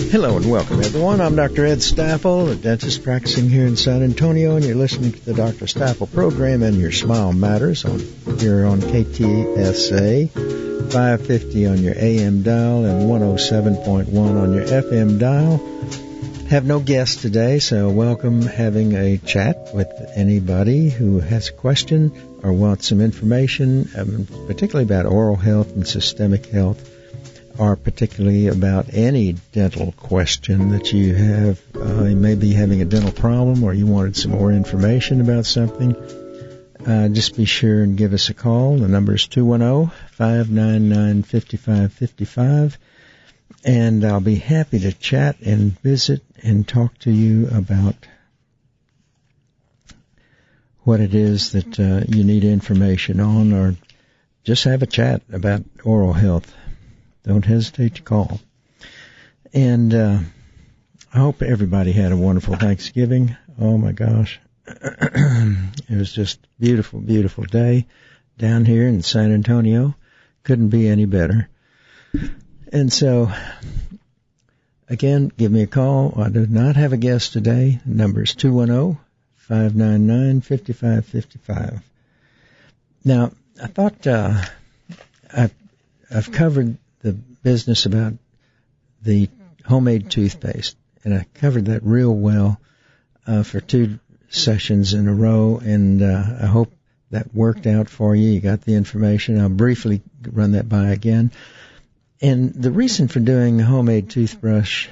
Hello and welcome, everyone. I'm Dr. Ed Staffel, a dentist practicing here in San Antonio, and you're listening to the Dr. Staffel program and Your Smile Matters here on KTSA, 550 on your AM dial and 107.1 on your FM dial. Have no guests today, so welcome having a chat with anybody who has a question or wants some information, particularly about oral health and systemic health, or particularly about any dental question that you have. You may be having a dental problem or you wanted some more information about something. Just be sure and give us a call. The number is 210-599-5555. And I'll be happy to chat and visit and talk to you about what it is that you need information on, or just have a chat about oral health. Don't hesitate to call. And I hope everybody had a wonderful Thanksgiving. Oh, my gosh. It was just a beautiful, beautiful day down here in San Antonio. Couldn't be any better. And so, again, give me a call. I do not have a guest today. The number is 210-599-5555. Now, I thought I've covered the business about the homemade toothpaste, and I covered that real well for 2 sessions in a row, and I hope that worked out for you. You got the information. I'll briefly run that by again. And the reason for doing homemade toothpaste,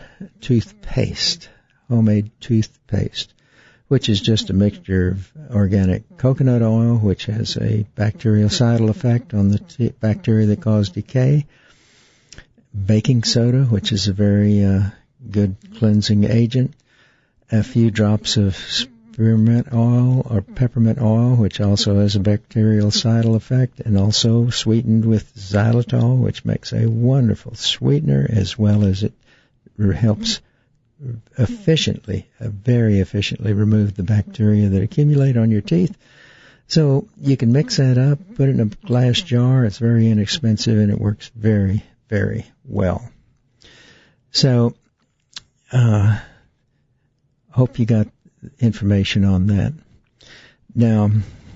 which is just a mixture of organic coconut oil, which has a bactericidal effect on the bacteria that cause decay, baking soda, which is a very good cleansing agent, a few drops of spearmint oil or peppermint oil, which also has a bactericidal effect, and also sweetened with xylitol, which makes a wonderful sweetener, as well as it helps very efficiently remove the bacteria that accumulate on your teeth. So you can mix that up, put it in a glass jar. It's very inexpensive, and it works very, very well. So, hope you got information on that. Now,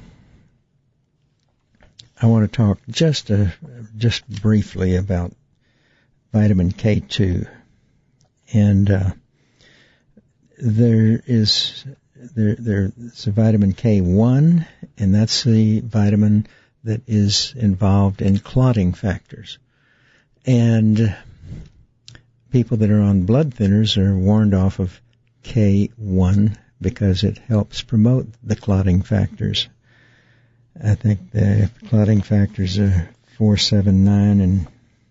I want to talk just briefly about vitamin K2, and there's a vitamin K1, and that's the vitamin that is involved in clotting factors. And people that are on blood thinners are warned off of K1 because it helps promote the clotting factors. I think the clotting factors are 4, 7, 9,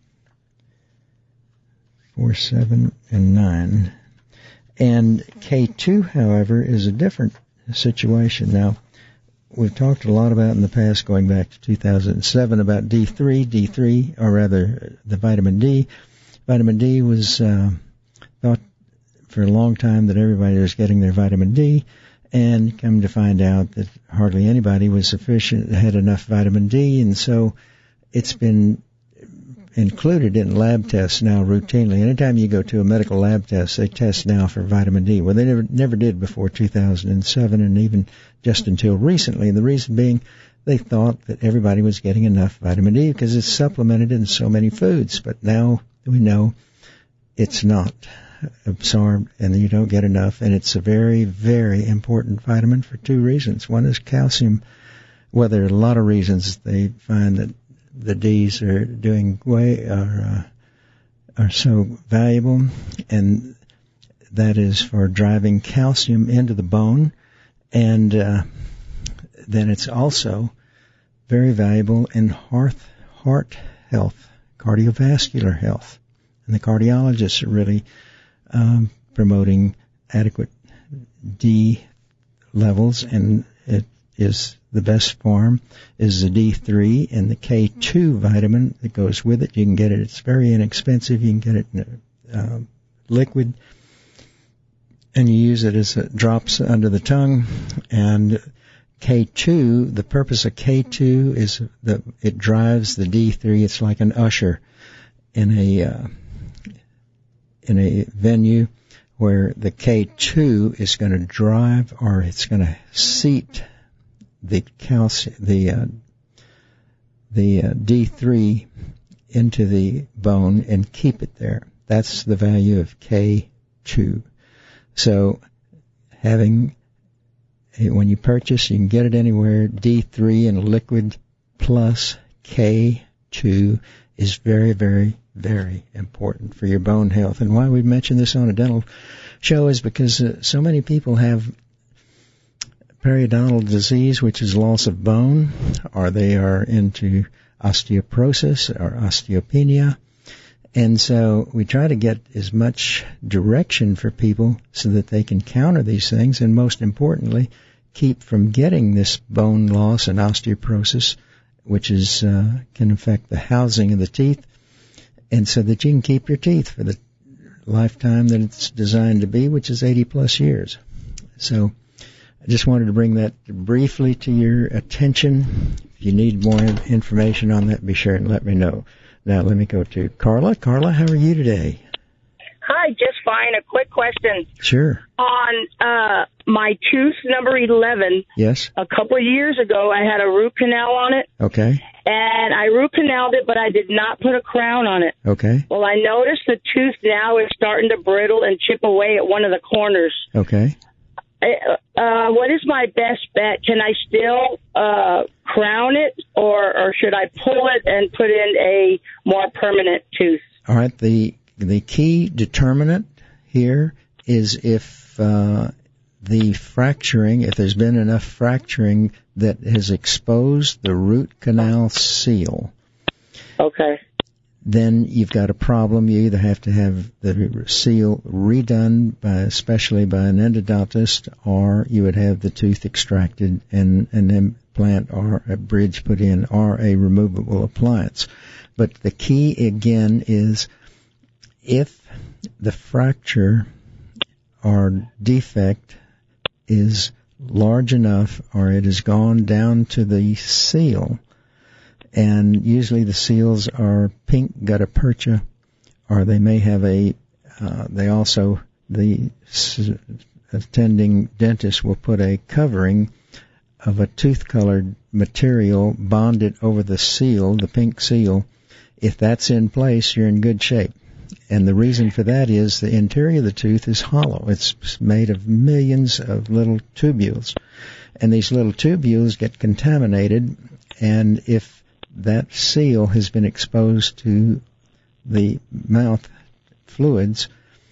and 9. And K2, however, is a different situation. Now, we've talked a lot about in the past, going back to 2007, about D3, or rather the vitamin D. Vitamin D was thought for a long time that everybody was getting their vitamin D, and come to find out that hardly anybody had enough vitamin D, and so it's been included in lab tests now routinely. Anytime you go to a medical lab test, they test now for vitamin D. Well, they never did before 2007, and even just until recently. And the reason being, they thought that everybody was getting enough vitamin D because it's supplemented in so many foods. But now we know it's not absorbed, and you don't get enough. And it's a very, very important vitamin for 2 reasons. One is calcium. Well, there are a lot of reasons they find that the D's are are so valuable, and that is for driving calcium into the bone, and then it's also very valuable in heart health, cardiovascular health, and the cardiologists are really promoting adequate D levels, and it is the best form is the D3, and the K2 vitamin that goes with it. You can get it. It's very inexpensive. You can get it in a liquid, and you use it as drops under the tongue. And K2, the purpose of K2 is that it drives the D3. It's like an usher in in a venue where the K2 is going to drive, or it's going to seat the calcium, the D3 into the bone and keep it there. That's the value of K2. So when you purchase, you can get it anywhere, D3 in a liquid plus K2 is very, very, very important for your bone health. And why we mention this on a dental show is because so many people have periodontal disease, which is loss of bone, or they are into osteoporosis or osteopenia. And so we try to get as much direction for people so that they can counter these things, and most importantly, keep from getting this bone loss and osteoporosis, which is can affect the housing of the teeth, and so that you can keep your teeth for the lifetime that it's designed to be, which is 80 plus years. So I just wanted to bring that briefly to your attention. If you need more information on that, be sure and let me know. Now let me go to Carla. Carla, how are you today? Hi, just fine. A quick question. Sure. On my tooth number 11. Yes. A couple of years ago, I had a root canal on it. Okay. And I root canaled it, but I did not put a crown on it. Okay. Well, I noticed the tooth now is starting to brittle and chip away at one of the corners. Okay. What is my best bet? Can I still crown it, or should I pull it and put in a more permanent tooth? All right. The key determinant here is if the fracturing, if there's been enough fracturing that has exposed the root canal seal. Okay. Then you've got a problem. You either have to have the seal redone, especially by an endodontist, or you would have the tooth extracted and an implant or a bridge put in, or a removable appliance. But the key again is if the fracture or defect is large enough, or it has gone down to the seal, and usually the seals are pink gutta percha, or they may have the attending dentist will put a covering of a tooth-colored material bonded over the seal, the pink seal. If that's in place, you're in good shape. And the reason for that is the interior of the tooth is hollow. It's made of millions of little tubules. And these little tubules get contaminated, and if that seal has been exposed to the mouth fluids,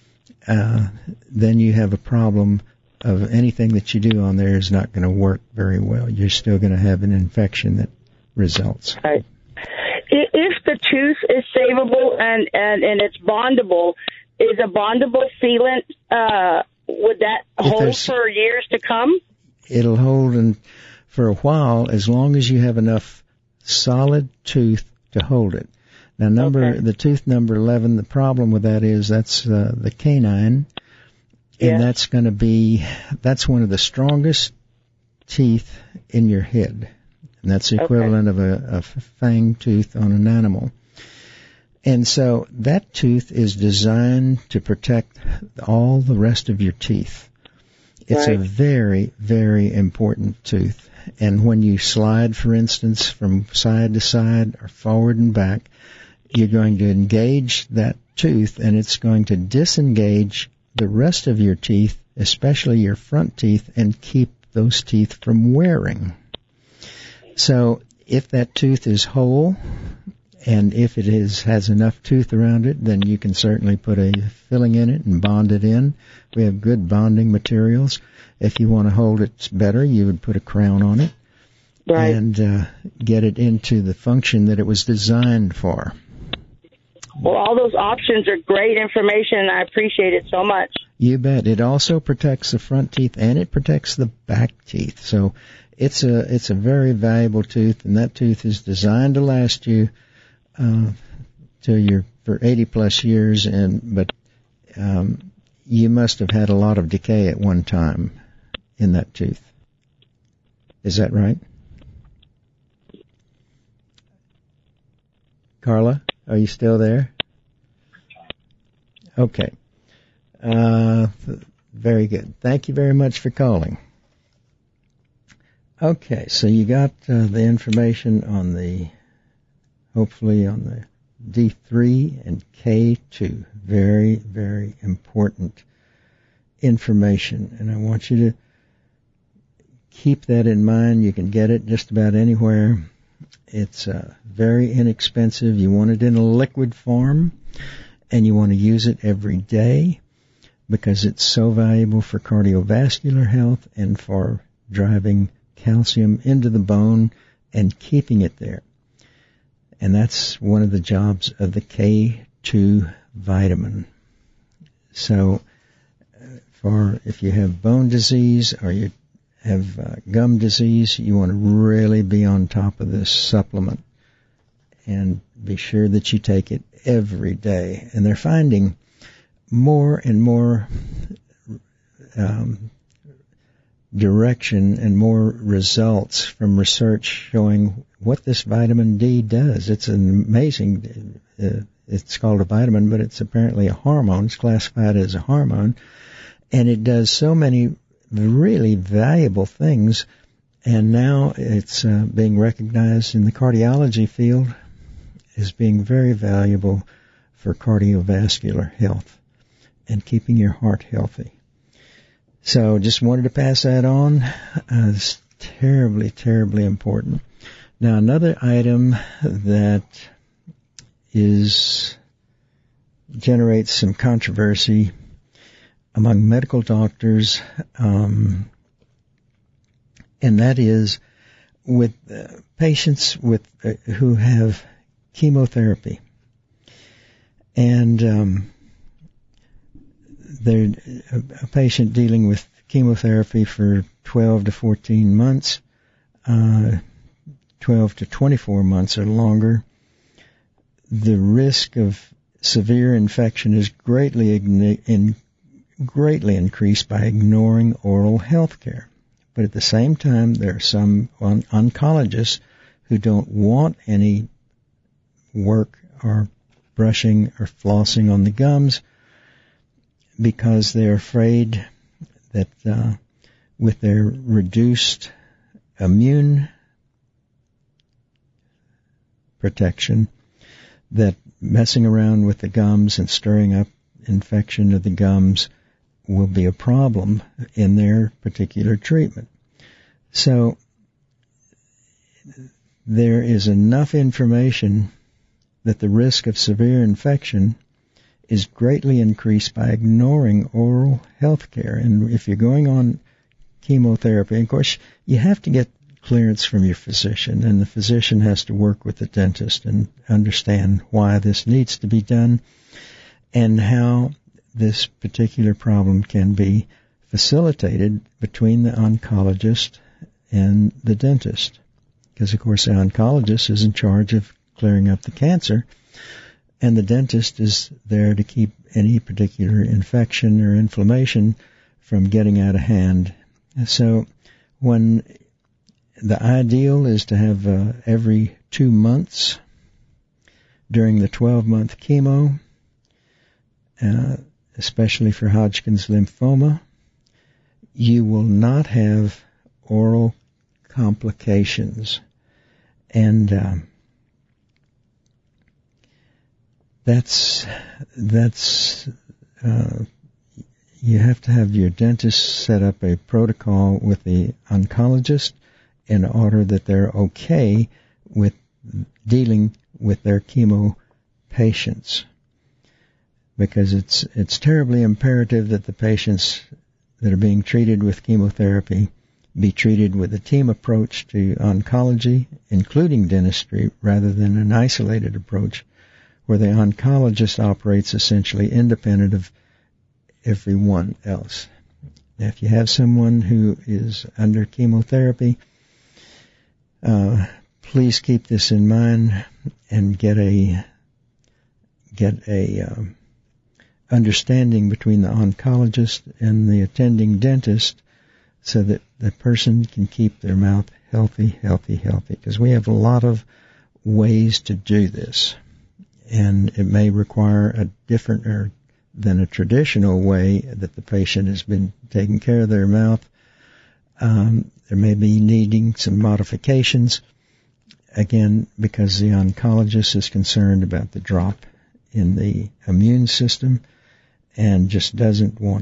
then you have a problem of anything that you do on there is not going to work very well. You're still going to have an infection that results. Right. If the tooth is savable and it's bondable, is a bondable sealant, would that hold for years to come? It'll hold for a while, as long as you have enough solid tooth to hold it. Now, the tooth number 11, the problem with that is that's the canine, and that's one of the strongest teeth in your head. And that's the equivalent of a fang tooth on an animal. And so that tooth is designed to protect all the rest of your teeth. It's a very, very important tooth. And when you slide, for instance, from side to side or forward and back, you're going to engage that tooth, and it's going to disengage the rest of your teeth, especially your front teeth, and keep those teeth from wearing. So if that tooth is whole, and if it has enough tooth around it, then you can certainly put a filling in it and bond it in. We have good bonding materials. If you want to hold it better, you would put a crown on it and get it into the function that it was designed for. Well, all those options are great information, and I appreciate it so much. You bet. It also protects the front teeth, and it protects the back teeth. So it's a very valuable tooth, and that tooth is designed to last you for 80 plus years. But you must have had a lot of decay at one time in that tooth. Is that right? Carla, are you still there? Okay. Very good. Thank you very much for calling. Okay, so you got the information on hopefully on the D3 and K2. Very, very important information, and I want you to keep that in mind. You can get it just about anywhere. It's very inexpensive. You want it in a liquid form, and you want to use it every day because it's so valuable for cardiovascular health and for driving calcium into the bone and keeping it there. And that's one of the jobs of the K2 vitamin. So if you have bone disease or you have gum disease, you want to really be on top of this supplement and be sure that you take it every day. And they're finding more and more direction and more results from research showing what this vitamin D does. It's an amazing, it's called a vitamin, but it's apparently a hormone. It's classified as a hormone, and it does so many really valuable things, and now it's being recognized in the cardiology field as being very valuable for cardiovascular health and keeping your heart healthy. So just wanted to pass that on. It's terribly, terribly important. Now another item that generates some controversy among medical doctors, and that is with patients who have chemotherapy. And a patient dealing with chemotherapy for 12 to 14 months, 12 to 24 months or longer, the risk of severe infection is greatly increased by ignoring oral health care. But at the same time, there are some oncologists who don't want any work or brushing or flossing on the gums because they're afraid that with their reduced immune protection, that messing around with the gums and stirring up infection of the gums will be a problem in their particular treatment. So there is enough information that the risk of severe infection is greatly increased by ignoring oral health care. And if you're going on chemotherapy, of course, you have to get clearance from your physician, and the physician has to work with the dentist and understand why this needs to be done and how this particular problem can be facilitated between the oncologist and the dentist. Because, of course, the oncologist is in charge of clearing up the cancer, and the dentist is there to keep any particular infection or inflammation from getting out of hand. So when the ideal is to have every 2 months during the 12-month chemo, especially for Hodgkin's lymphoma, you will not have oral complications. And that's you have to have your dentist set up a protocol with the oncologist in order that they're okay with dealing with their chemo patients. Because it's terribly imperative that the patients that are being treated with chemotherapy be treated with a team approach to oncology, including dentistry, rather than an isolated approach where the oncologist operates essentially independent of everyone else. Now, if you have someone who is under chemotherapy, please keep this in mind and get a understanding between the oncologist and the attending dentist so that the person can keep their mouth healthy, because we have a lot of ways to do this, and it may require a different or than a traditional way that the patient has been taking care of their mouth. There may be needing some modifications, again, because the oncologist is concerned about the drop in the immune system and just doesn't want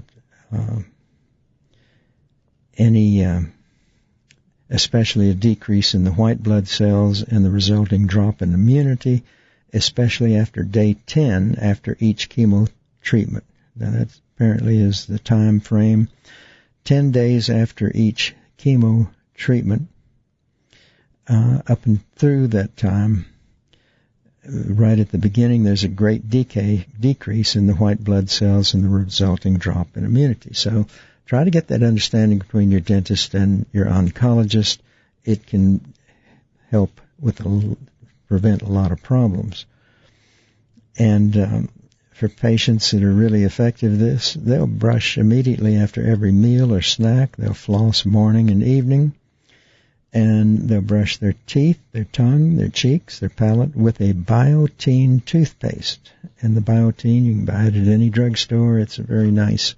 especially a decrease in the white blood cells and the resulting drop in immunity, especially after day 10 after each chemo treatment. Now that apparently is the time frame. 10 days after each chemo treatment, up and through that time, right at the beginning, there's a great decrease in the white blood cells and the resulting drop in immunity. So try to get that understanding between your dentist and your oncologist. It can help prevent a lot of problems. And for patients that are really effective at this, they'll brush immediately after every meal or snack. They'll floss morning and evening. And they'll brush their teeth, their tongue, their cheeks, their palate with a Biotene toothpaste. And the Biotene, you can buy it at any drugstore. It's a very nice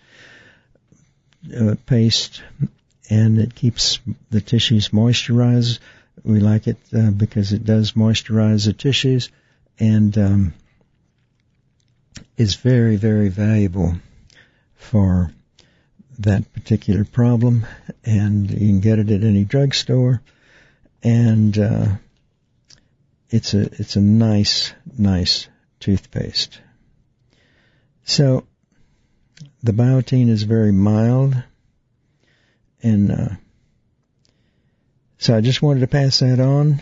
paste, and it keeps the tissues moisturized. We like it because it does moisturize the tissues, and is very, very valuable for that particular problem. And you can get it at any drugstore, and it's a nice toothpaste. So the Biotene is very mild, and so I just wanted to pass that on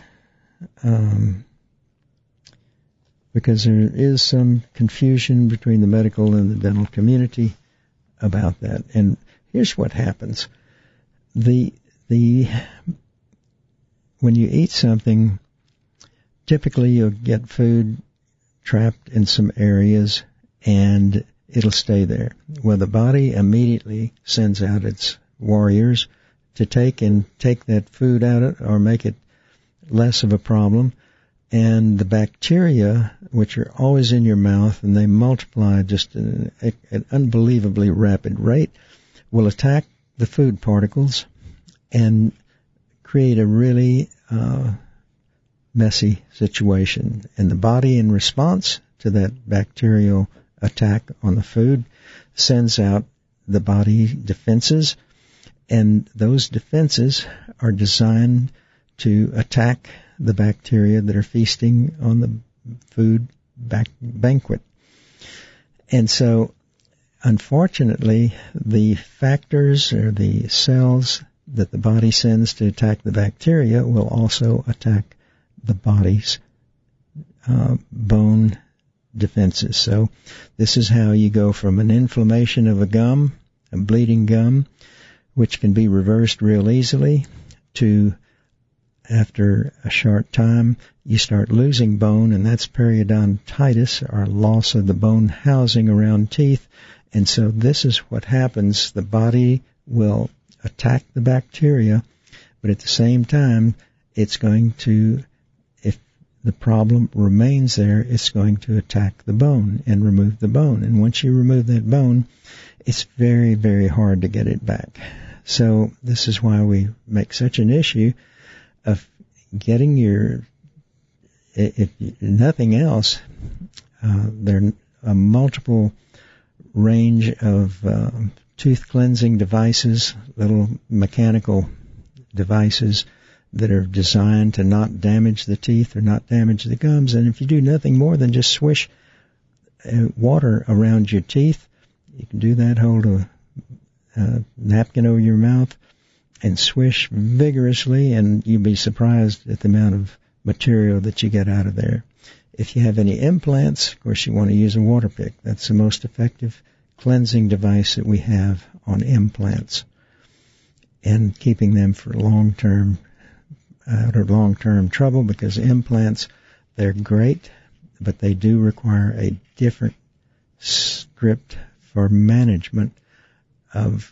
because there is some confusion between the medical and the dental community about that. And here's what happens. When you eat something, typically you'll get food trapped in some areas and it'll stay there. Well, the body immediately sends out its warriors to take that food out or make it less of a problem. And the bacteria, which are always in your mouth and they multiply just at an unbelievably rapid rate, will attack the food particles and create a really messy situation. And the body, in response to that bacterial attack on the food, sends out the body defenses, and those defenses are designed to attack the bacteria that are feasting on the food banquet. And so, unfortunately, the factors or the cells that the body sends to attack the bacteria will also attack the body's bone defenses. So this is how you go from an inflammation of a gum, a bleeding gum, which can be reversed real easily, to after a short time you start losing bone, and that's periodontitis, or loss of the bone housing around teeth. And so this is what happens. The body will attack the bacteria, but at the same time it's going to, if the problem remains there, it's going to attack the bone and remove the bone. And once you remove that bone, it's very, very hard to get it back. So this is why we make such an issue of getting if nothing else, there are a multiple range of tooth cleansing devices, little mechanical devices that are designed to not damage the teeth or not damage the gums. And if you do nothing more than just swish water around your teeth, you can do that, hold a napkin over your mouth and swish vigorously, and you'll be surprised at the amount of material that you get out of there. If you have any implants, of course you want to use a water pick. That's the most effective cleansing device that we have on implants, and keeping them for long-term trouble, because implants, they're great, but they do require a different script for management of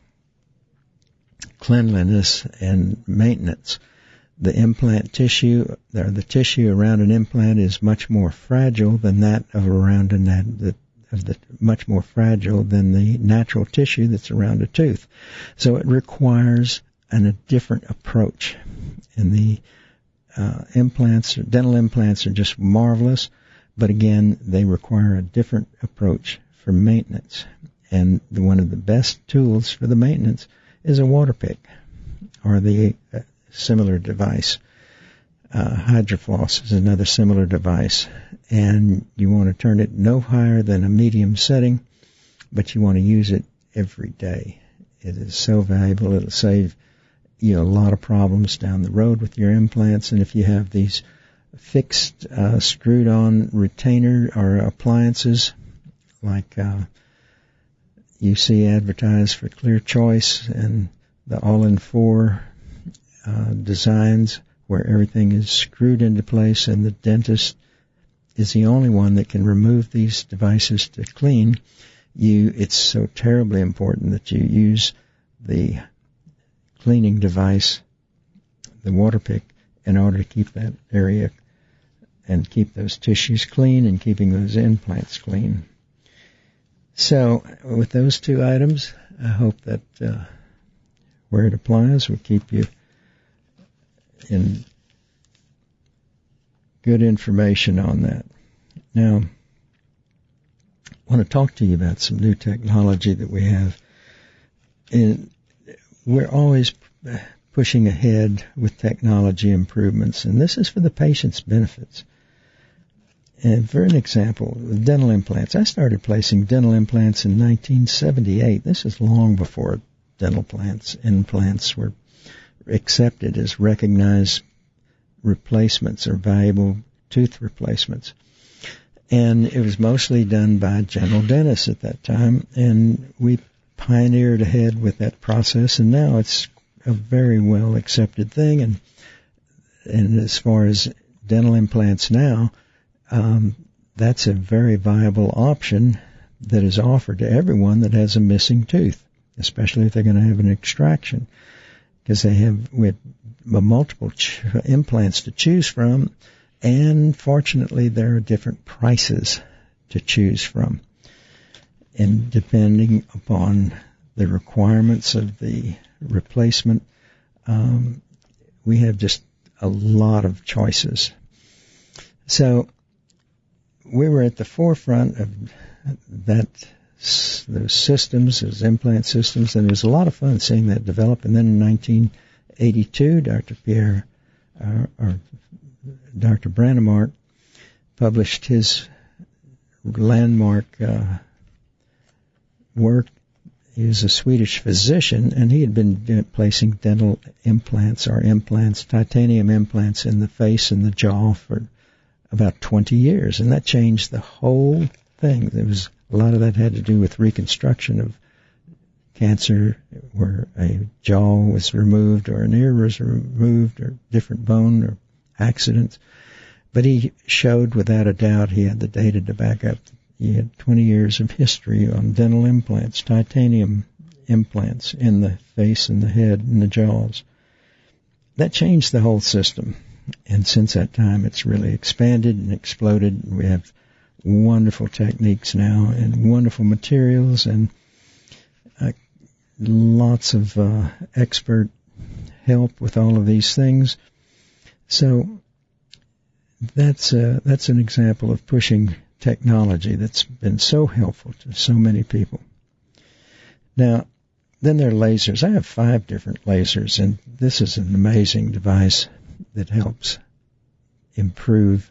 cleanliness and maintenance. The implant tissue, or the tissue around an implant, is much more fragile than that of around the much more fragile than the natural tissue that's around a tooth. So it requires a different approach. And the dental implants are just marvelous, but again, they require a different approach for maintenance. And one of the best tools for the maintenance is a water pick or the similar device. HydroFloss is another similar device, and you want to turn it no higher than a medium setting, but you want to use it every day. It is so valuable. It'll save you a lot of problems down the road with your implants. And if you have these fixed, screwed-on retainer or appliances like you see advertised for Clear Choice and the All-in-4 designs, where everything is screwed into place and the dentist is the only one that can remove these devices to clean, it's so terribly important that you use the cleaning device, the water pick, in order to keep that area and keep those tissues clean and keeping those implants clean. So with those two items, I hope that where it applies will keep you in good information on that. Now, I want to talk to you about some new technology that we have. And we're always pushing ahead with technology improvements, and this is for the patient's benefits. And for an example, dental implants. I started placing dental implants in 1978. This is long before dental implants were accepted as recognized replacements or valuable tooth replacements. And it was mostly done by general dentists at that time, and we pioneered ahead with that process, and now it's a very well accepted thing. And as far as dental implants now, that's a very viable option that is offered to everyone that has a missing tooth, especially if they're going to have an extraction, because they have with multiple implants to choose from, and fortunately there are different prices to choose from. And depending upon the requirements of the replacement, we have just a lot of choices. So we were at the forefront of those systems, those implant systems, and it was a lot of fun seeing that develop. And then in 1982, Dr. Brånemark published his landmark work. He was a Swedish physician, and he had been placing dental implants or titanium implants in the face and the jaw for about 20 years, and that changed the whole thing. There was a lot of that had to do with reconstruction of cancer, where a jaw was removed or an ear was removed or different bone or accidents. But he showed without a doubt, he had the data to back up. He had 20 years of history on dental implants, titanium implants in the face and the head and the jaws. That changed the whole system. And since that time, it's really expanded and exploded. We have wonderful techniques now and wonderful materials and lots of expert help with all of these things. So that's an example of pushing technology that's been so helpful to so many people. Now, then there are lasers. I have 5 different lasers, and this is an amazing device that helps improve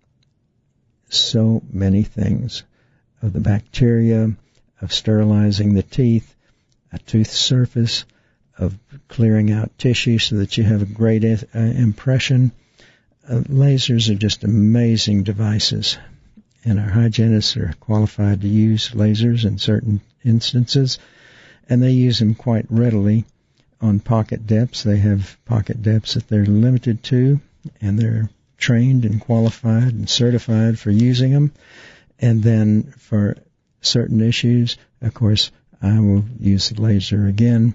so many things of the bacteria, of sterilizing the teeth, a tooth surface, of clearing out tissue so that you have a great impression. Lasers are just amazing devices, and our hygienists are qualified to use lasers in certain instances, and they use them quite readily on pocket depths. They have pocket depths that they're limited to, and they're trained and qualified and certified for using them. And then for certain issues, of course, I will use the laser again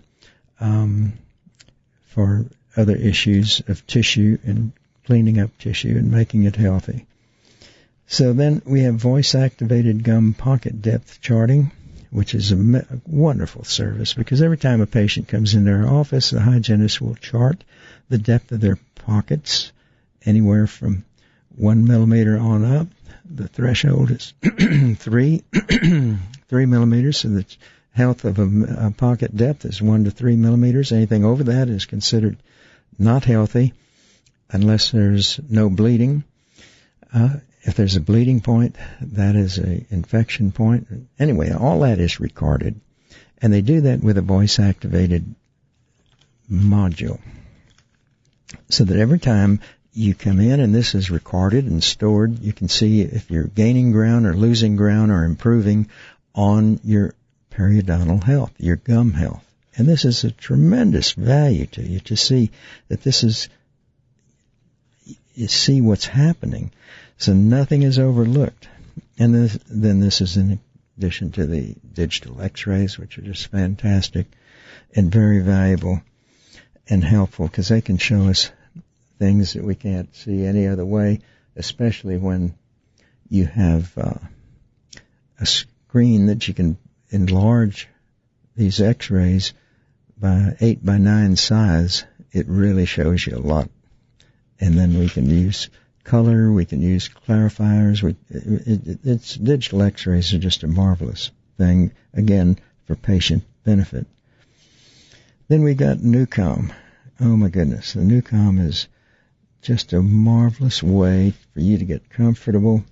for other issues of tissue and cleaning up tissue and making it healthy. So then we have voice-activated gum pocket depth charting, which is a wonderful service because every time a patient comes into our office, the hygienist will chart the depth of their pockets anywhere from 1 millimeter on up. The threshold is 3 millimeters, so the health of a pocket depth is 1 to 3 millimeters. Anything over that is considered not healthy unless there's no bleeding. If there's a bleeding point, that is an infection point. Anyway, all that is recorded. And they do that with a voice-activated module. So that every time you come in and this is recorded and stored, you can see if you're gaining ground or losing ground or improving on your periodontal health, your gum health. And this is a tremendous value to you to see that this is, you see what's happening. So nothing is overlooked. And then this is in addition to the digital x-rays, which are just fantastic and very valuable and helpful because they can show us things that we can't see any other way, especially when you have a screen that you can enlarge these x-rays by 8 by 9 size. It really shows you a lot. And then we can use color, we can use clarifiers. It's digital x-rays are just a marvelous thing, again, for patient benefit. Then we got NuCom. Oh my goodness, the NuCom is just a marvelous way for you to get comfortable.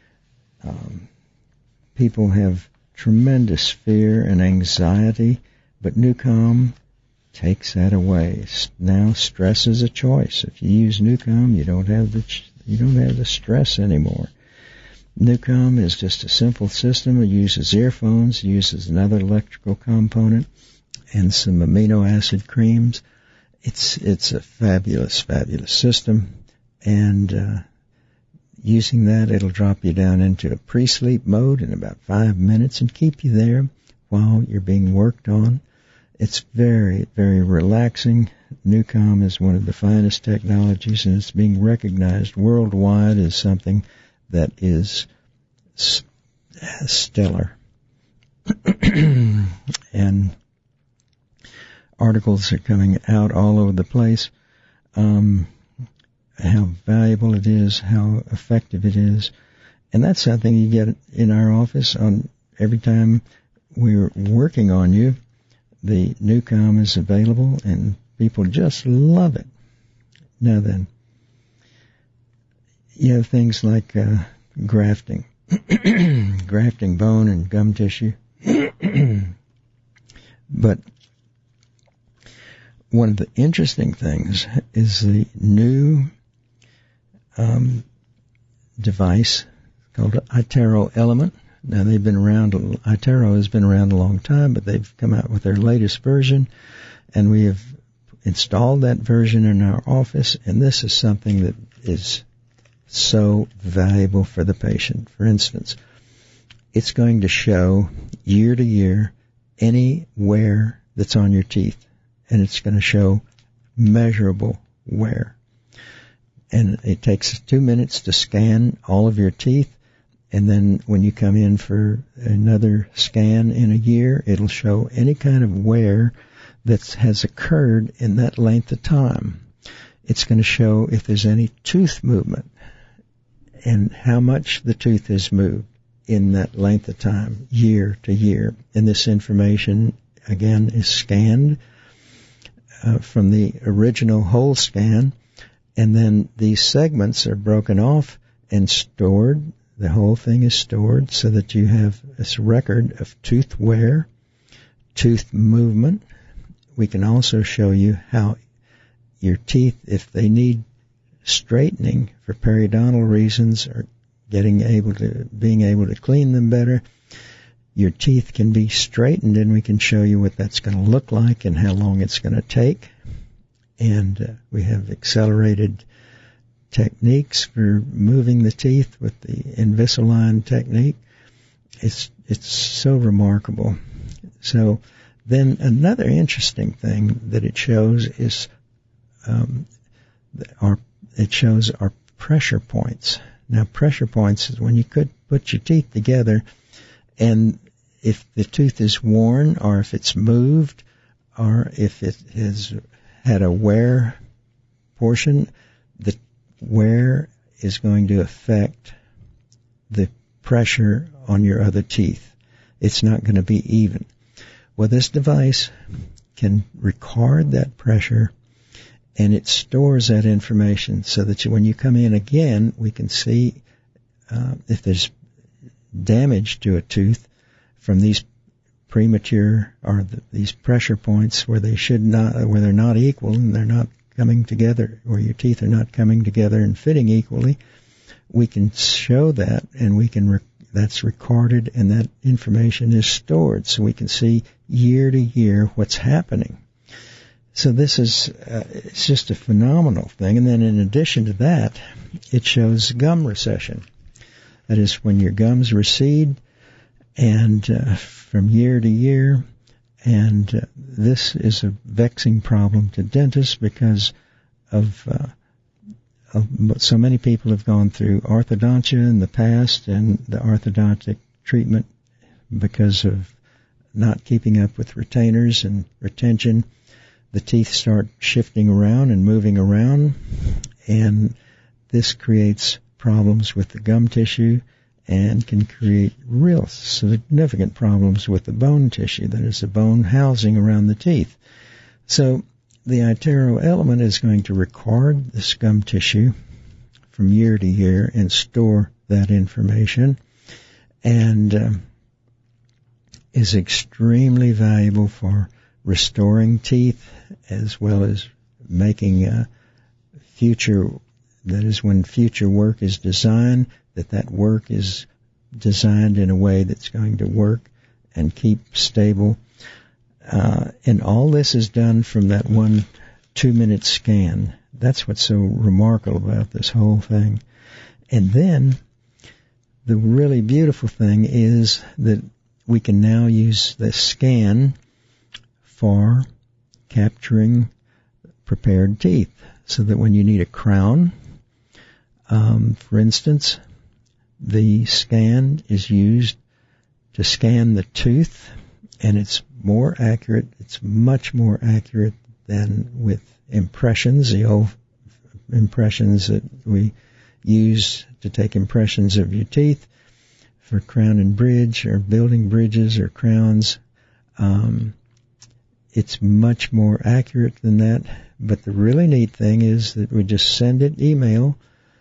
People have tremendous fear and anxiety, but NuCom takes that away. Now stress is a choice. If you use NuCom, you don't have the stress anymore. NuCom is just a simple system. It uses earphones, uses another electrical component, and some amino acid creams. It's a fabulous, fabulous system, and using that, it'll drop you down into a pre-sleep mode in about 5 minutes and keep you there while you're being worked on. It's very, very relaxing. NuCom is one of the finest technologies, and it's being recognized worldwide as something that is stellar. And articles are coming out all over the place, how valuable it is, how effective it is. And that's something you get in our office on every time we're working on you. The NuCom is available, and people just love it. Now then, you have things like grafting, grafting bone and gum tissue. But one of the interesting things is the new device called iTero Element. Now, they've been around, iTero has been around a long time, but they've come out with their latest version, and we have installed that version in our office, and this is something that is so valuable for the patient. For instance, it's going to show year to year any wear that's on your teeth, and it's going to show measurable wear. And it takes 2 minutes to scan all of your teeth, and then when you come in for another scan in a year, it'll show any kind of wear that has occurred in that length of time. It's going to show if there's any tooth movement and how much the tooth has moved in that length of time, year to year. And this information, again, is scanned from the original whole scan, and then these segments are broken off and stored. The whole thing is stored so that you have this record of tooth wear, tooth movement. We can also show you how your teeth, if they need straightening for periodontal reasons or being able to clean them better, your teeth can be straightened, and we can show you what that's going to look like and how long it's going to take. And we have accelerated techniques for moving the teeth with the Invisalign technique. It's so remarkable. So then another interesting thing that it shows is it shows our pressure points. Now, pressure points is when you could put your teeth together, and if the tooth is worn, or if it's moved, or if it has had a wear portion, the wear is going to affect the pressure on your other teeth. It's not going to be even. Well, this device can record that pressure, and it stores that information so that when you come in again, we can see if there's damage to a tooth from these premature or these pressure points where they should not, where they're not equal and they're not coming together, where your teeth are not coming together and fitting equally. We can show that, and we can that's recorded, and that information is stored, so we can see year to year what's happening. So this is it's just a phenomenal thing. And then in addition to that, it shows gum recession. That is when your gums recede, and from year to year. And this is a vexing problem to dentists because of so many people have gone through orthodontia in the past, and the orthodontic treatment, because of not keeping up with retainers and retention, the teeth start shifting around and moving around, and this creates problems with the gum tissue and can create real significant problems with the bone tissue, that is the bone housing around the teeth. So the iTero Element is going to record this gum tissue from year to year and store that information, and is extremely valuable for restoring teeth, as well as making future, that is when future work is designed, that work is designed in a way that's going to work and keep stable. And all this is done from that 1-2-minute scan. That's what's so remarkable about this whole thing. And then the really beautiful thing is that we can now use the scan for capturing prepared teeth, so that when you need a crown, for instance, the scan is used to scan the tooth, and it's more accurate. It's much more accurate than with impressions, the old impressions that we use to take impressions of your teeth for crown and bridge, or building bridges or crowns. It's much more accurate than that. But the really neat thing is that we just send it, email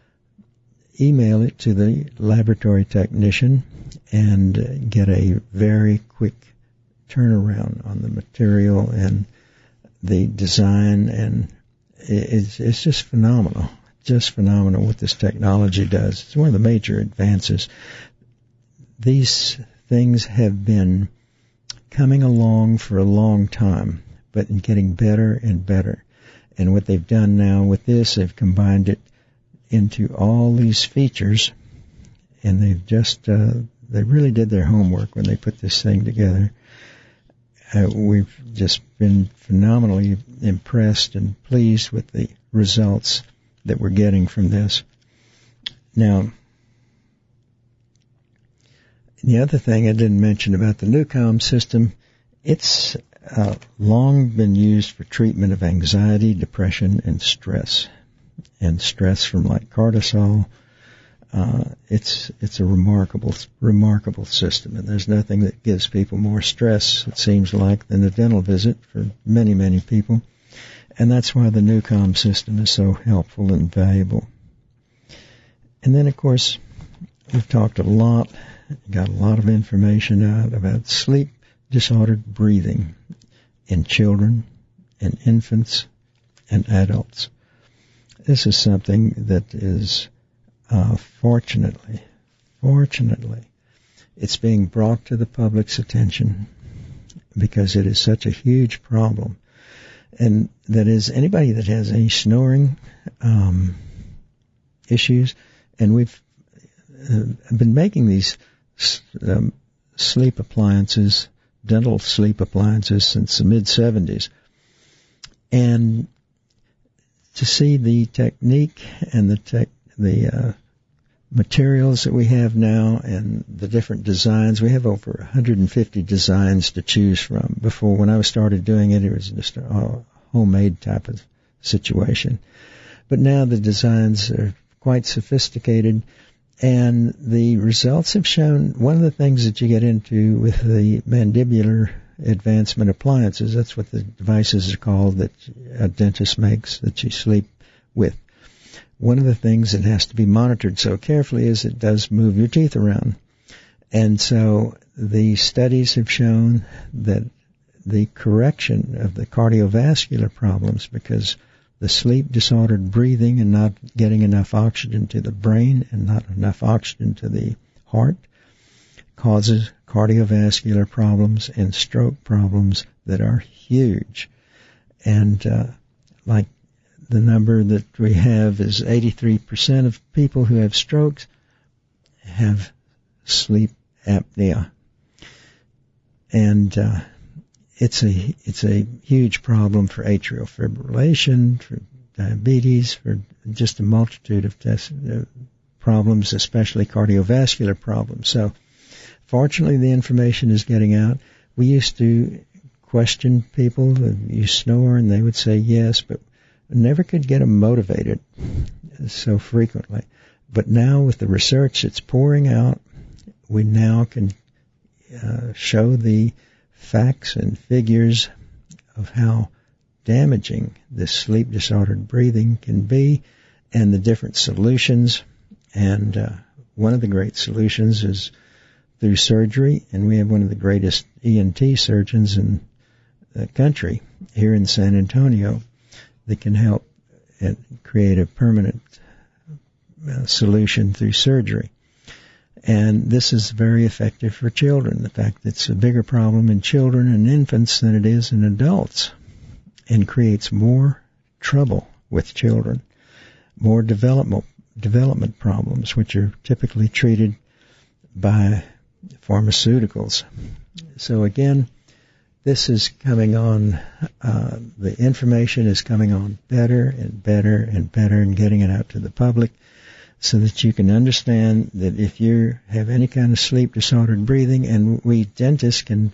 it to the laboratory technician, and get a very quick turnaround on the material and the design, and it's just phenomenal. Just phenomenal what this technology does. It's one of the major advances. These things have been coming along for a long time, but getting better and better. And what they've done now with this, they've combined it into all these features, and they've just they really did their homework when they put this thing together. We've just been phenomenally impressed and pleased with the results that we're getting from this. Now, the other thing I didn't mention about the Nucom system, it's long been used for treatment of anxiety, depression, and stress from like cortisol. It's a remarkable system, and there's nothing that gives people more stress, it seems like, than a dental visit for many, many people. And that's why the Nucom system is so helpful and valuable. And then, of course, we've talked a lot, got a lot of information out about sleep disordered breathing in children and infants and adults. This is something that is, fortunately, it's being brought to the public's attention because it is such a huge problem. And that is, anybody that has any snoring issues, and we've been making these sleep appliances, dental sleep appliances, since the mid-'70s. And to see the technique and the materials that we have now and the different designs. We have over 150 designs to choose from. Before, when I started doing it, it was just a homemade type of situation. But now the designs are quite sophisticated, and the results have shown one of the things that you get into with the mandibular advancement appliances, that's what the devices are called that a dentist makes that you sleep with. One of the things that has to be monitored so carefully is it does move your teeth around. And so the studies have shown that the correction of the cardiovascular problems, because the sleep disordered breathing and not getting enough oxygen to the brain and not enough oxygen to the heart, causes cardiovascular problems and stroke problems that are huge. And like the number that we have is 83% of people who have strokes have sleep apnea. And it's a huge problem for atrial fibrillation, for diabetes, for just a multitude of problems, especially cardiovascular problems. So fortunately, the information is getting out. We used to question people, you snore, and they would say yes, but never could get them motivated so frequently. But now with the research that's pouring out, we now can show the facts and figures of how damaging this sleep disordered breathing can be and the different solutions. And one of the great solutions is through surgery, and we have one of the greatest ENT surgeons in the country here in San Antonio that can help create a permanent solution through surgery. And this is very effective for children. The fact that it's a bigger problem in children and infants than it is in adults, and creates more trouble with children, more development problems, which are typically treated by pharmaceuticals. So again, this is coming on, the information is coming on better and better and better, and getting it out to the public so that you can understand that if you have any kind of sleep disordered breathing, and dentists can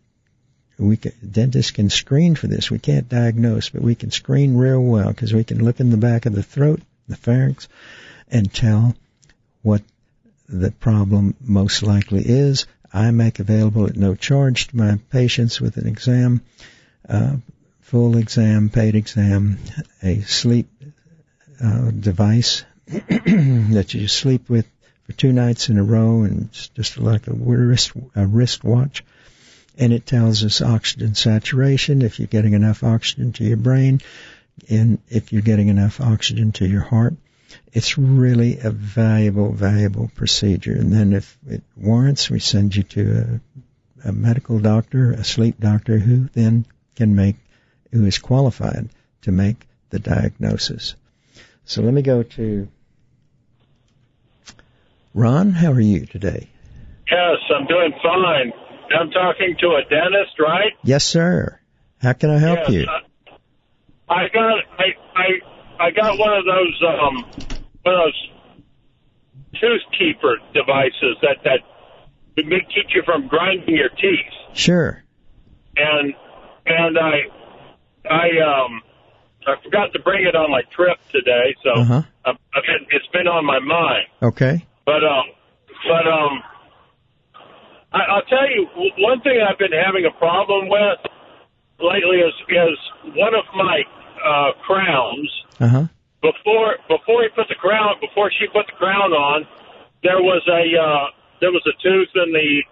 screen for this. We can't diagnose, but we can screen real well, because we can look in the back of the throat, the pharynx, and tell what the problem most likely is. I make available at no charge to my patients with an exam, full exam, paid exam, a sleep device that you sleep with for 2 nights in a row, and it's just like a wrist watch. And it tells us oxygen saturation, if you're getting enough oxygen to your brain, and if you're getting enough oxygen to your heart. It's really a valuable procedure. And then if it warrants, we send you to a medical doctor, a sleep doctor, who then who is qualified to make the diagnosis. So let me go to Ron. How are you today? Yes, I'm doing fine. I'm talking to a dentist, right? Yes, sir. How can I help you? I got one of those tooth keeper devices that keep you from grinding your teeth. Sure. And I forgot to bring it on my trip today, so it's been on my mind. Okay. But I'll tell you, one thing I've been having a problem with lately is one of my crowns. Before she put the crown on, there was a tooth in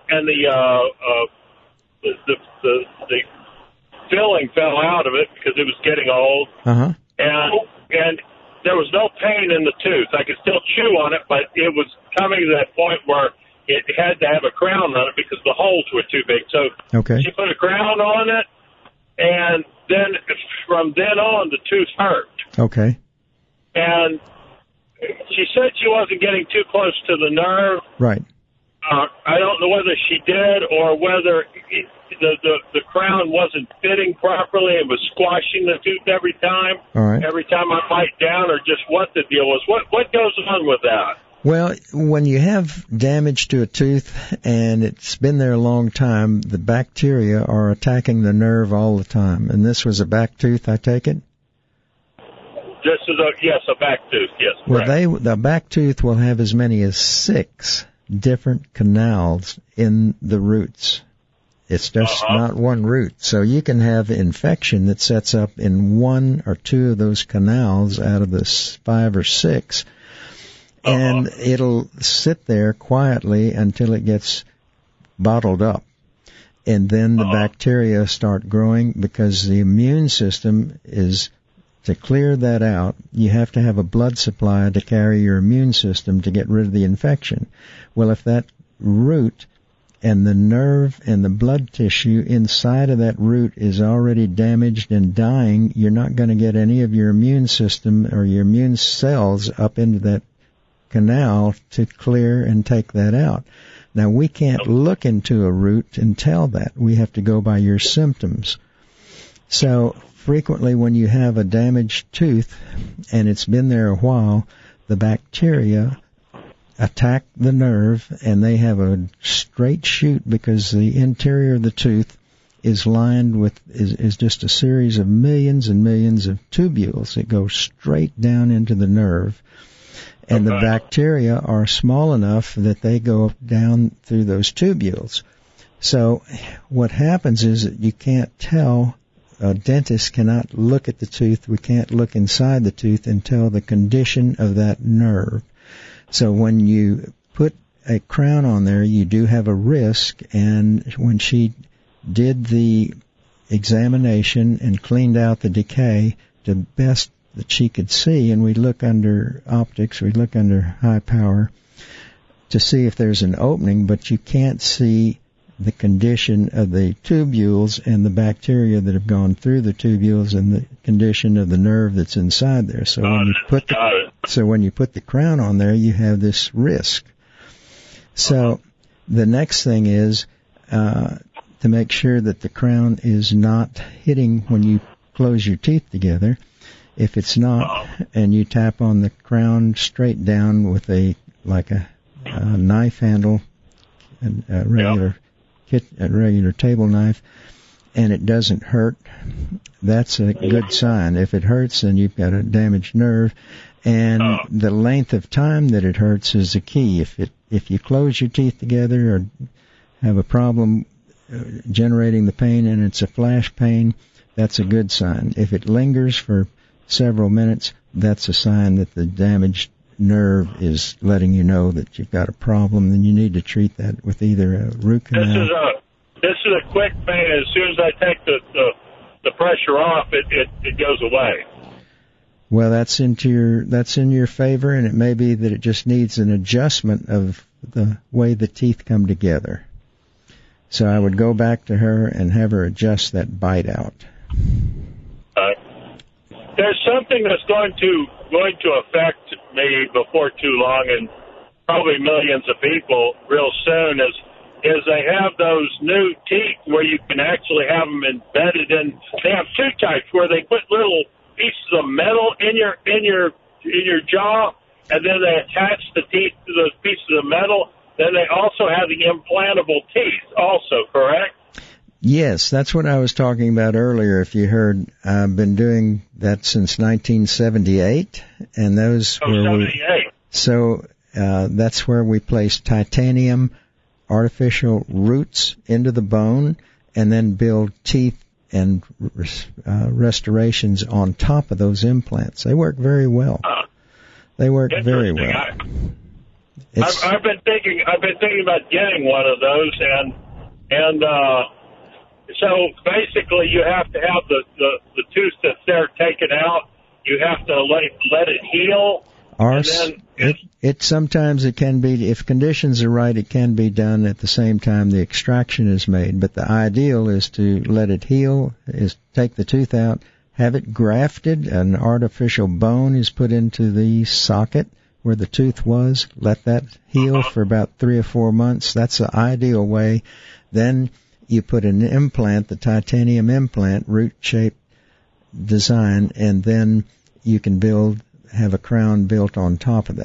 the filling fell out of it because it was getting old. And there was no pain in the tooth. I could still chew on it, but it was coming to that point where it had to have a crown on it because the holes were too big. So she put a crown on it, and then from then on, the tooth hurt. Okay. And she said she wasn't getting too close to the nerve. Right. I don't know whether she did or whether the crown wasn't fitting properly and was squashing the tooth every time. All right. Every time I bite down, or just what the deal was. What goes on with that? Well, when you have damage to a tooth and it's been there a long time, the bacteria are attacking the nerve all the time. And this was a back tooth, I take it? This is a back tooth, yes. Well, the back tooth will have as many as 6 different canals in the roots. It's just not one root. So you can have infection that sets up in 1 or 2 of those canals out of the 5 or 6. And it'll sit there quietly until it gets bottled up. And then the bacteria start growing because the immune system is, to clear that out, you have to have a blood supply to carry your immune system to get rid of the infection. Well, if that root and the nerve and the blood tissue inside of that root is already damaged and dying, you're not going to get any of your immune system or your immune cells up into that canal to clear and take that out. Now, we can't look into a root and tell that. We have to go by your symptoms. So frequently when you have a damaged tooth and it's been there a while, the bacteria attack the nerve and they have a straight shoot because the interior of the tooth is lined with, is just a series of millions and millions of tubules that go straight down into the nerve. And the bacteria are small enough that they go down through those tubules. So what happens is that you can't tell, a dentist cannot look at the tooth, we can't look inside the tooth and tell the condition of that nerve. So when you put a crown on there, you do have a risk, and when she did the examination and cleaned out the decay to best that she could see, and we look under optics, we look under high power to see if there's an opening, but you can't see the condition of the tubules and the bacteria that have gone through the tubules and the condition of the nerve that's inside there. So when you put the crown on there, you have this risk. So the next thing is to make sure that the crown is not hitting when you close your teeth together. If it's not, and you tap on the crown straight down with a knife handle, a regular table knife, and it doesn't hurt, that's a good sign. If it hurts, then you've got a damaged nerve, and the length of time that it hurts is the key. If you close your teeth together or have a problem generating the pain and it's a flash pain, that's a good sign. If it lingers for several minutes, that's a sign that the damaged nerve is letting you know that you've got a problem, then you need to treat that with either a root canal. This is a quick pain. As soon as I take the pressure off, it goes away. Well, that's in your favor, and it may be that it just needs an adjustment of the way the teeth come together. So I would go back to her and have her adjust that bite out. There's something that's going to affect me before too long, and probably millions of people real soon, is they have those new teeth where you can actually have them embedded in. They have 2 types where they put little pieces of metal in your jaw, and then they attach the teeth to those pieces of metal. Then they also have the implantable teeth also, correct? Yes, that's what I was talking about earlier. If you heard, I've been doing that since 1978, and those were 78. That's where we place titanium artificial roots into the bone, and then build teeth and restorations on top of those implants. They work very well. They work very well. I've been thinking about getting one of those, and so basically you have to have the tooth that's there taken out. You have to let it heal. Sometimes it can be, if conditions are right, it can be done at the same time the extraction is made. But the ideal is to let it heal, is take the tooth out, have it grafted, an artificial bone is put into the socket where the tooth was, let that heal for about 3 or 4 months. That's the ideal way. Then you put an implant, the titanium implant, root-shaped design, and then you can have a crown built on top of that.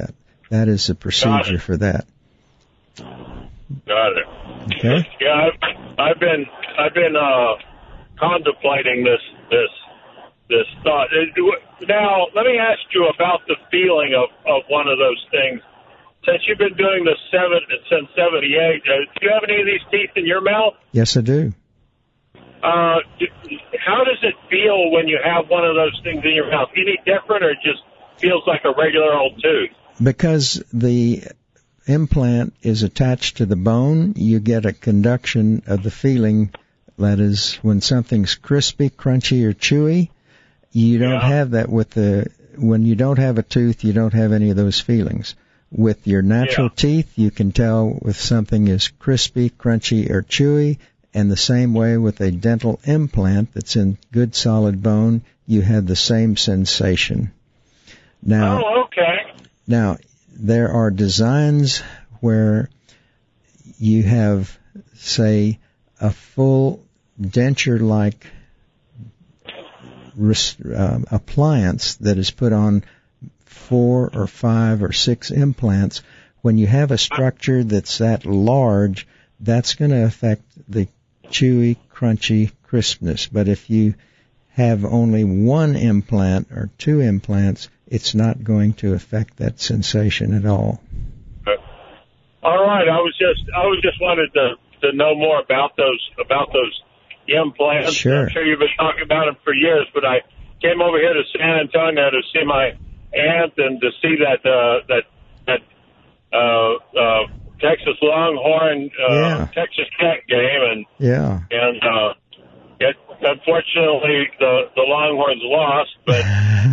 That is the procedure for that. Got it. Okay. Yeah, I've been contemplating this thought. Now, let me ask you about the feeling of one of those things. Since you've been doing this since 78, do you have any of these teeth in your mouth? Yes, I do. How does it feel when you have one of those things in your mouth? Any different, or just feels like a regular old tooth? Because the implant is attached to the bone, you get a conduction of the feeling. That is, when something's crispy, crunchy, or chewy, you don't have that when you don't have a tooth, you don't have any of those feelings. With your natural teeth, you can tell if something is crispy, crunchy, or chewy, and the same way with a dental implant that's in good solid bone, you have the same sensation. Now, Now, there are designs where you have, say, a full denture-like appliance that is put on 4 or 5 or 6 implants. When you have a structure that's that large, that's going to affect the chewy, crunchy crispness. But if you have only 1 implant or 2 implants, it's not going to affect that sensation at all. All right. I was just wanted to know more about those implants. Sure. I'm sure you've been talking about them for years, but I came over here to San Antonio to see my aunt and to see that Texas Longhorn Texas Tech game, and unfortunately the Longhorns lost, but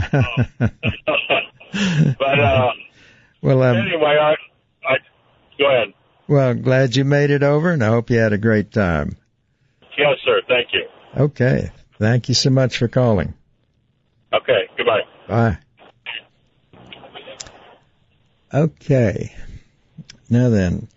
well, anyway, I go ahead. Well, glad you made it over, and I hope you had a great time. Yes, sir. Thank you. Okay. Thank you so much for calling. Okay. Goodbye. Bye. Okay. Now then,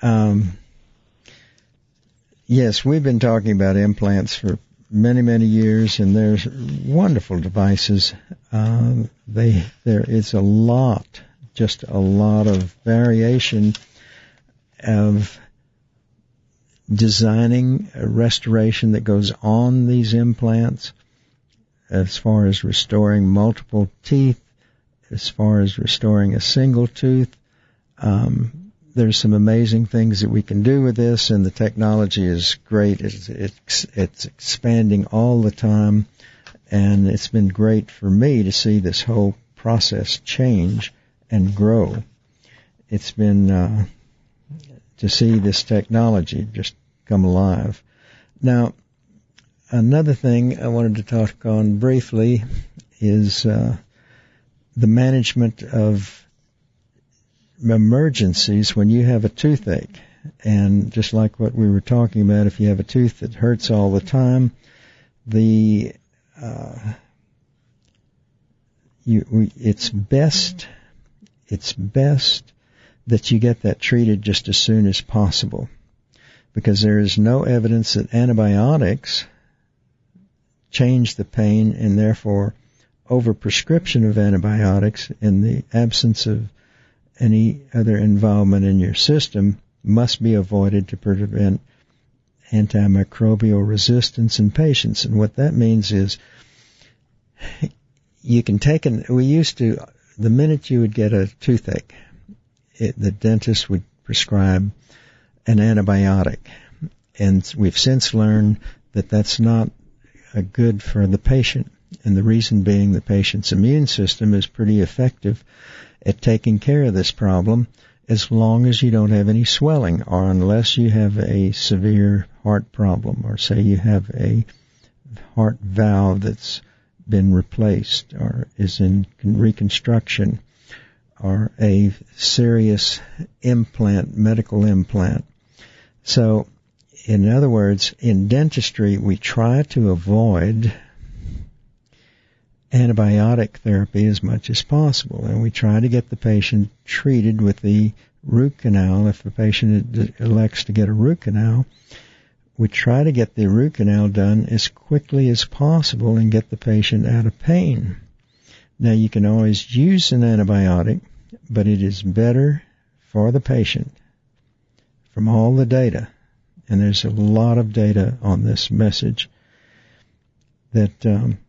yes, we've been talking about implants for many, many years, and there's wonderful devices. There is just a lot of variation of designing a restoration that goes on these implants, as far as restoring multiple teeth, as far as restoring a single tooth. There's some amazing things that we can do with this, and the technology is great. It's expanding all the time, and it's been great for me to see this whole process change and grow. It's been to see this technology just come alive. Now, another thing I wanted to talk on briefly is the management of emergencies when you have a toothache. And just like what we were talking about, if you have a tooth that hurts all the time, it's best that you get that treated just as soon as possible, because there is no evidence that antibiotics change the pain, and therefore overprescription of antibiotics in the absence of any other involvement in your system must be avoided to prevent antimicrobial resistance in patients. And what that means is you can take the minute you would get a toothache, the dentist would prescribe an antibiotic. And we've since learned that that's not good for the patient. And the reason being the patient's immune system is pretty effective at taking care of this problem as long as you don't have any swelling, or unless you have a severe heart problem, or say you have a heart valve that's been replaced or is in reconstruction, or a serious implant, medical implant. So, in other words, in dentistry, we try to avoid antibiotic therapy as much as possible, and we try to get the patient treated with the root canal. If the patient elects to get a root canal, we try to get the root canal done as quickly as possible and get the patient out of pain. Now, you can always use an antibiotic but it is better for the patient from all the data, and there's a lot of data on this message, that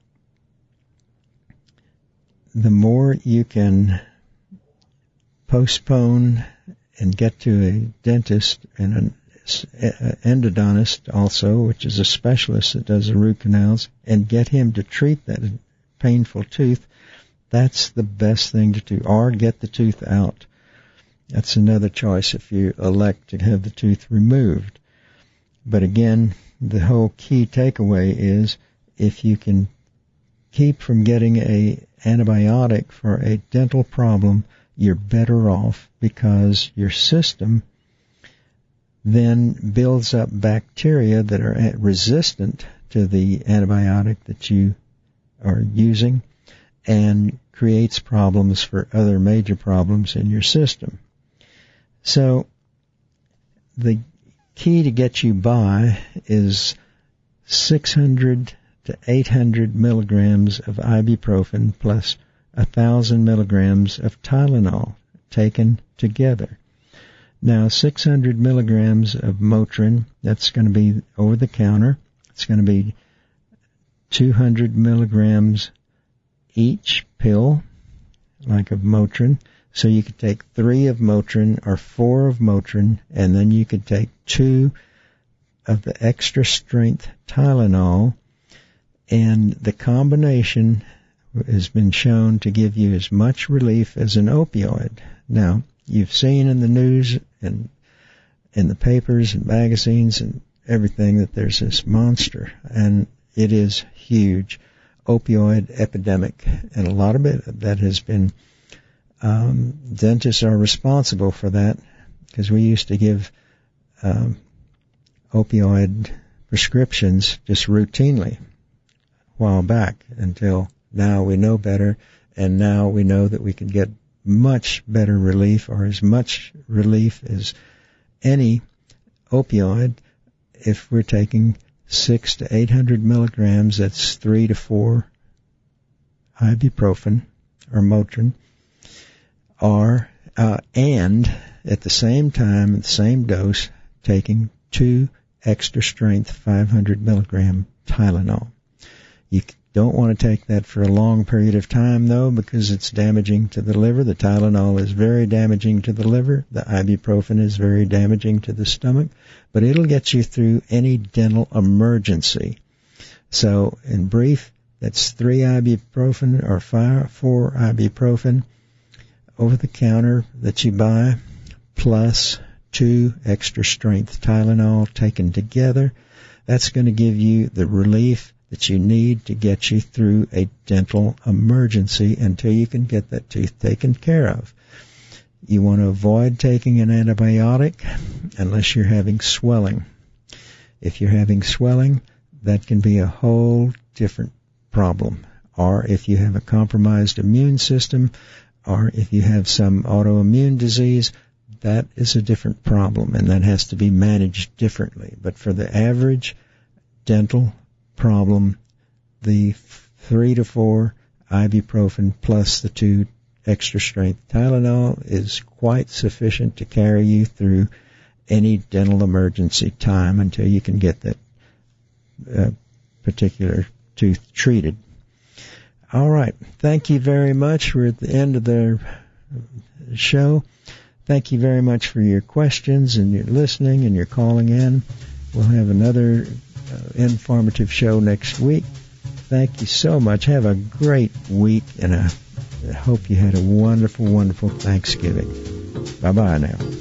the more you can postpone and get to a dentist and an endodontist also, which is a specialist that does the root canals, and get him to treat that painful tooth, that's the best thing to do. Or get the tooth out. That's another choice if you elect to have the tooth removed. But again, the whole key takeaway is if you can keep from getting a antibiotic for a dental problem, you're better off, because your system then builds up bacteria that are resistant to the antibiotic that you are using and creates problems for other major problems in your system. So the key to get you by is 600 to 800 milligrams of ibuprofen plus 1,000 milligrams of Tylenol taken together. Now, 600 milligrams of Motrin, that's going to be over the counter. It's going to be 200 milligrams each pill, like of Motrin. So you could take 3 of Motrin or 4 of Motrin, and then you could take 2 of the extra strength Tylenol, and the combination has been shown to give you as much relief as an opioid. Now, you've seen in the news and in the papers and magazines and everything that there's this monster, and it is huge, opioid epidemic, and a lot of it that has been, dentists are responsible for that, because we used to give opioid prescriptions just routinely a while back, until now we know better, and now we know that we can get much better relief, or as much relief as any opioid, if we're taking 600 to 800 milligrams, that's 3 to 4 ibuprofen or Motrin, or and at the same time, at the same dose, taking 2 extra strength 500 milligram Tylenol. You don't want to take that for a long period of time, though, because it's damaging to the liver. The Tylenol is very damaging to the liver. The ibuprofen is very damaging to the stomach. But it'll get you through any dental emergency. So, in brief, that's 3 ibuprofen or 4 ibuprofen over the counter that you buy, plus 2 extra strength Tylenol taken together. That's going to give you the relief that you need to get you through a dental emergency until you can get that tooth taken care of. You want to avoid taking an antibiotic unless you're having swelling. If you're having swelling, that can be a whole different problem. Or if you have a compromised immune system, or if you have some autoimmune disease, that is a different problem, and that has to be managed differently. But for the average dental problem, the 3 to 4 ibuprofen plus the 2 extra strength Tylenol is quite sufficient to carry you through any dental emergency time until you can get that particular tooth treated. All right. Thank you very much. We're at the end of the show. Thank you very much for your questions and your listening and your calling in. We'll have another informative show next week. Thank you so much. Have a great week, and I hope you had a wonderful, wonderful Thanksgiving. Bye-bye now.